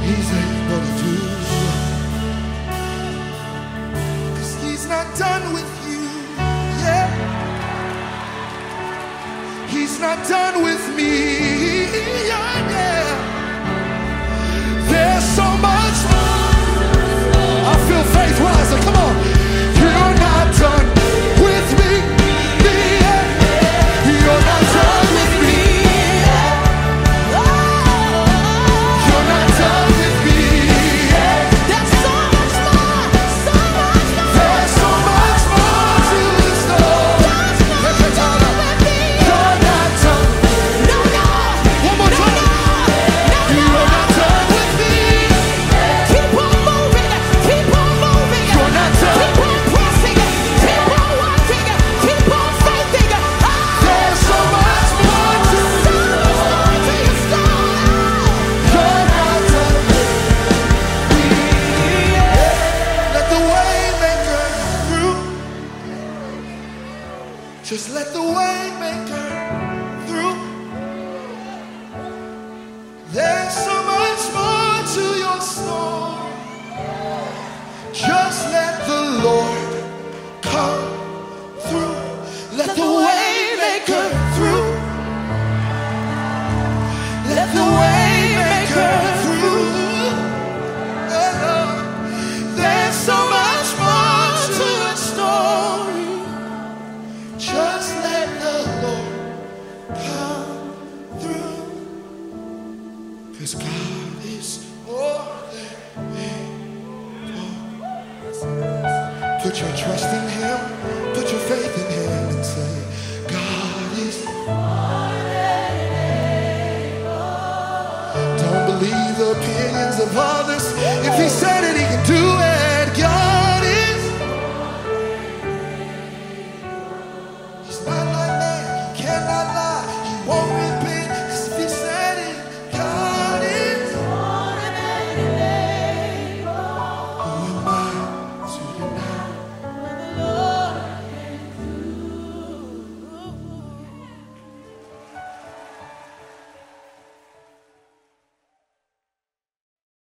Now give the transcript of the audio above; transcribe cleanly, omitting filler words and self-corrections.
He's able to do it. 'Cause he's not done with you yet. He's not done with me yet. Yeah. There's so much more. I feel faith rising. Come on. You're not done with me yet. You're not done with me. You're not done with me yet. There's so much more, so much more. There's so much more to the story. You're not done with me. You're not done. No, no. One more time. You're not done with me. Keep on moving. Keep on moving. You're not done. Keep on pressing. Keep on working. Keep on faithing. There's so much more to So much more to your story. You're not done with me yet. Let the way maker through. Just let the way maker through. There's so much more to your story. Just let the Lord come through. Let the way maker through. Let the way maker through. There's so much more to the story. Just let the Lord come through. 'Cause God is more than able. Put your trust in Him. Put your faith in Him and say, God is more than able. Don't believe the opinions of others. If He said